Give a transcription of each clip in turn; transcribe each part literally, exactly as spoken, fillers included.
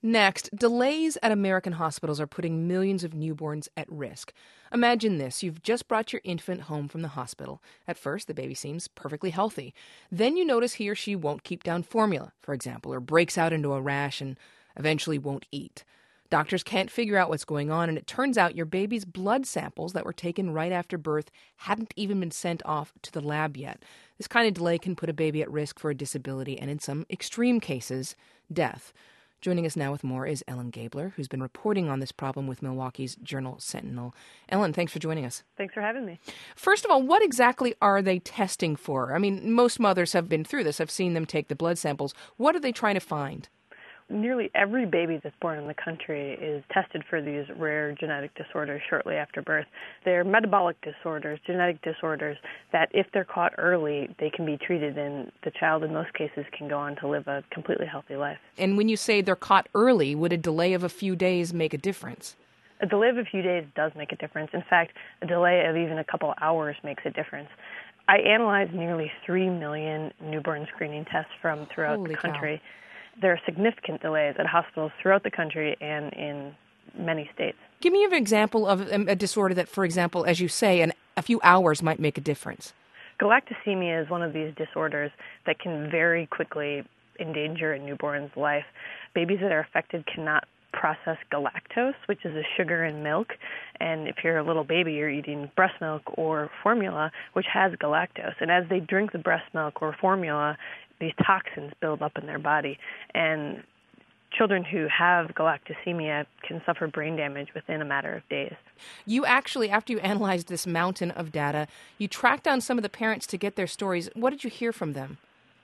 Next, delays at American hospitals are putting millions of newborns at risk. Imagine this. You've just brought your infant home from the hospital. At first, the baby seems perfectly healthy. Then you notice he or she won't keep down formula, for example, or breaks out into a rash and eventually won't eat. Doctors can't figure out what's going on, and it turns out your baby's blood samples that were taken right after birth hadn't even been sent off to the lab yet. This kind of delay can put a baby at risk for a disability and, in some extreme cases, death. Joining us now with more is Ellen Gabler, who's been reporting on this problem with Milwaukee's Journal Sentinel. Ellen, thanks for joining us. Thanks for having me. First of all, what exactly are they testing for? I mean, most mothers have been through this. I've seen them take the blood samples. What are they trying to find? Nearly every baby that's born in the country is tested for these rare genetic disorders shortly after birth. They're metabolic disorders, genetic disorders, that if they're caught early, they can be treated, and the child in most cases can go on to live a completely healthy life. And when you say they're caught early, would a delay of a few days make a difference? A delay of a few days does make a difference. In fact, a delay of even a couple hours makes a difference. I analyzed nearly three million newborn screening tests from throughout Holy the country. cow. There are significant delays at hospitals throughout the country and in many states. Give me an example of a disorder that, for example, as you say, in a few hours might make a difference. Galactosemia is one of these disorders that can very quickly endanger a newborn's life. Babies that are affected cannot process galactose, which is a sugar in milk. And if you're a little baby, you're eating breast milk or formula, which has galactose. And as they drink the breast milk or formula, these toxins build up in their body. And children who have galactosemia can suffer brain damage within a matter of days. You actually, after you analyzed this mountain of data, you tracked down some of the parents to get their stories. What did you hear from them?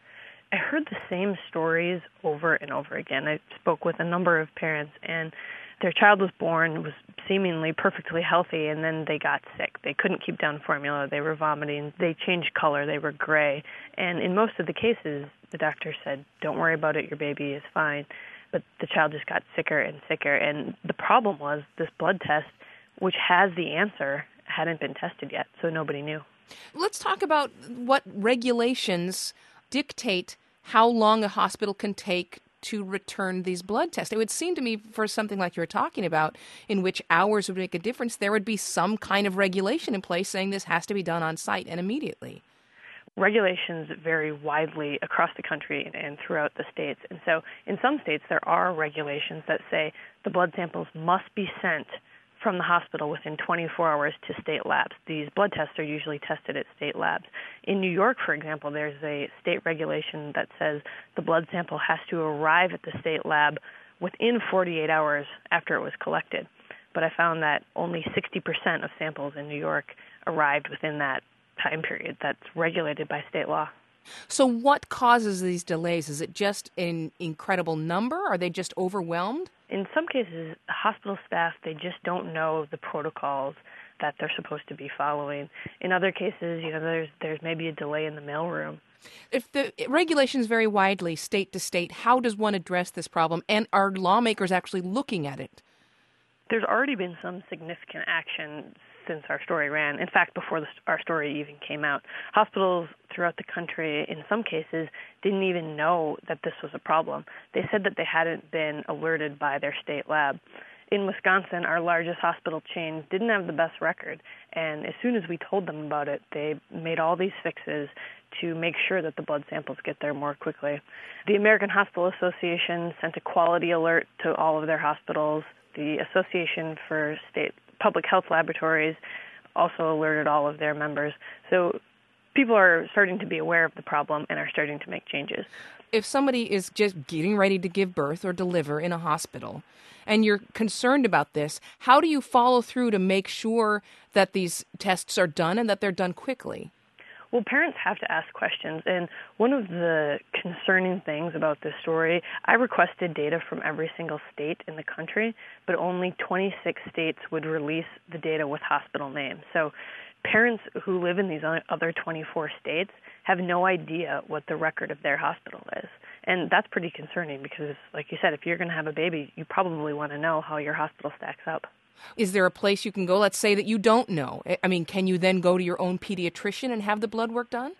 I heard the same stories over and over again. I spoke with a number of parents, and their child was born, was seemingly perfectly healthy, and then they got sick. They couldn't keep down formula. They were vomiting. They changed color. They were gray. And in most of the cases, the doctor said, don't worry about it. Your baby is fine. But the child just got sicker and sicker. And the problem was this blood test, which has the answer, hadn't been tested yet, so nobody knew. Let's talk about what regulations dictate how long a hospital can take to return these blood tests. It would seem to me, for something like you were talking about, in which hours would make a difference, there would be some kind of regulation in place saying this has to be done on site and immediately. Regulations vary widely across the country and throughout the states. And so in some states, there are regulations that say the blood samples must be sent from the hospital within twenty-four hours to state labs. These blood tests are usually tested at state labs. In New York, for example, there's a state regulation that says the blood sample has to arrive at the state lab within forty-eight hours after it was collected. But I found that only sixty percent of samples in New York arrived within that time period that's regulated by state law. So what causes these delays? Is it just an incredible number? Are they just overwhelmed? In some cases, hospital staff, they just don't know the protocols that they're supposed to be following. In other cases, you know, there's there's maybe a delay in the mailroom. If the regulations vary widely state to state, how does one address this problem? And are lawmakers actually looking at it? There's already been some significant action since our story ran. In fact, before the, our story even came out, hospitals throughout the country, in some cases, didn't even know that this was a problem. They said that they hadn't been alerted by their state lab. In Wisconsin, our largest hospital chain didn't have the best record, and as soon as we told them about it, they made all these fixes to make sure that the blood samples get there more quickly. The American Hospital Association sent a quality alert to all of their hospitals. The Association for State Public Health Laboratories also alerted all of their members. So people are starting to be aware of the problem and are starting to make changes. If somebody is just getting ready to give birth or deliver in a hospital, and you're concerned about this, how do you follow through to make sure that these tests are done and that they're done quickly? Well, parents have to ask questions, and one of the concerning things about this story, I requested data from every single state in the country, but only twenty-six states would release the data with hospital names. So parents who live in these other twenty-four states have no idea what the record of their hospital is. And that's pretty concerning because, like you said, if you're going to have a baby, you probably want to know how your hospital stacks up. Is there a place you can go? Let's say that you don't know. I mean, can you then go to your own pediatrician and have the blood work done?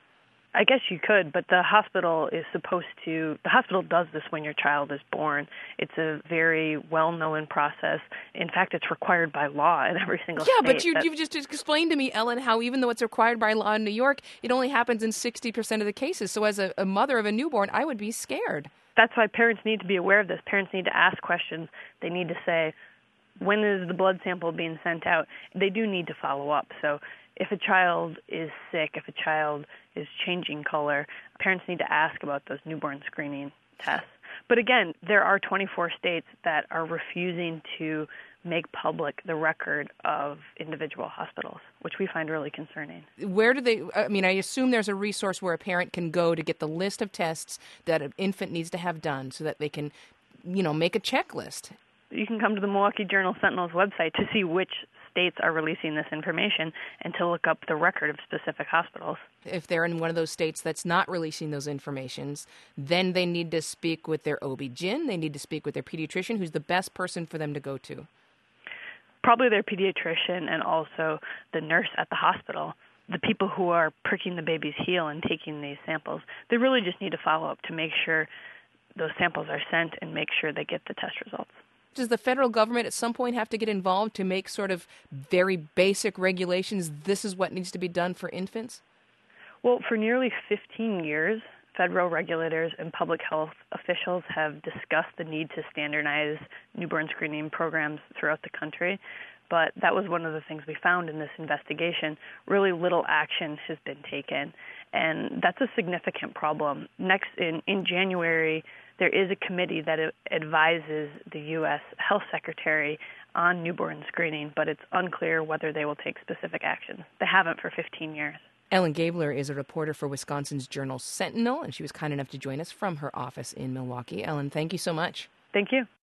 I guess you could, but the hospital is supposed to, the hospital does this when your child is born. It's a very well-known process. In fact, it's required by law in every single yeah, state. Yeah, but you, that, you've just explained to me, Ellen, how even though it's required by law in New York, it only happens in sixty percent of the cases. So as a, a mother of a newborn, I would be scared. That's why parents need to be aware of this. Parents need to ask questions. They need to say, when is the blood sample being sent out? They do need to follow up. So if a child is sick, if a child is changing color, parents need to ask about those newborn screening tests. But again, there are twenty-four states that are refusing to make public the record of individual hospitals, which we find really concerning. Where do they, I mean, I assume there's a resource where a parent can go to get the list of tests that an infant needs to have done so that they can, you know, make a checklist. You can come to the Milwaukee Journal-Sentinel's website to see which states are releasing this information and to look up the record of specific hospitals. If they're in one of those states that's not releasing those informations, then they need to speak with their O B G Y N, they need to speak with their pediatrician, who's the best person for them to go to. Probably their pediatrician and also the nurse at the hospital, the people who are pricking the baby's heel and taking these samples. They really just need to follow up to make sure those samples are sent and make sure they get the test results. Does the federal government at some point have to get involved to make sort of very basic regulations? This is what needs to be done for infants? Well, for nearly fifteen years, federal regulators and public health officials have discussed the need to standardize newborn screening programs throughout the country. But that was one of the things we found in this investigation. Really little action has been taken, and that's a significant problem. Next, in, in January, there is a committee that advises the U S Health Secretary on newborn screening, but it's unclear whether they will take specific action. They haven't for fifteen years. Ellen Gabler is a reporter for Wisconsin's Journal Sentinel, and she was kind enough to join us from her office in Milwaukee. Ellen, thank you so much. Thank you.